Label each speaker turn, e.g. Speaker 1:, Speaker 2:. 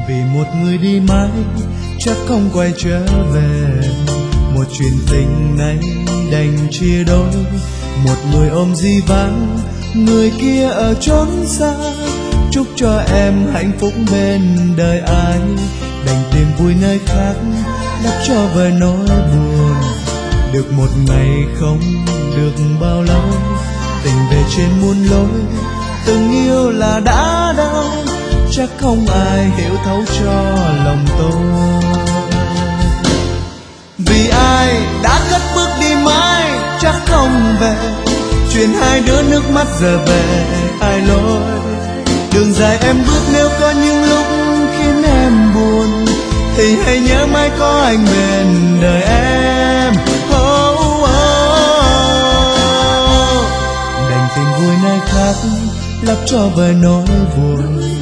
Speaker 1: vì một người đi mãi chắc không quay trở về. Một chuyện tình này đành chia đôi, một người ôm di vắng, người kia ở chốn xa. Chúc cho em hạnh phúc bên đời ai, đành tìm vui nơi khác đắp cho vơi nỗi buồn. Được một ngày không được bao lâu, tình về trên muôn lối, từng yêu là đã đau, chắc không ai hiểu thấu cho lòng tôi. Vì ai đã cất bước đi mãi chắc không về, chuyện hai đứa nước mắt giờ về ai lối. Đường dài em bước nếu có những lúc khiến em buồn, thì hãy nhớ mãi có anh bên đời em. Đành tìm vui nơi khác lấp cho vơi nỗi buồn.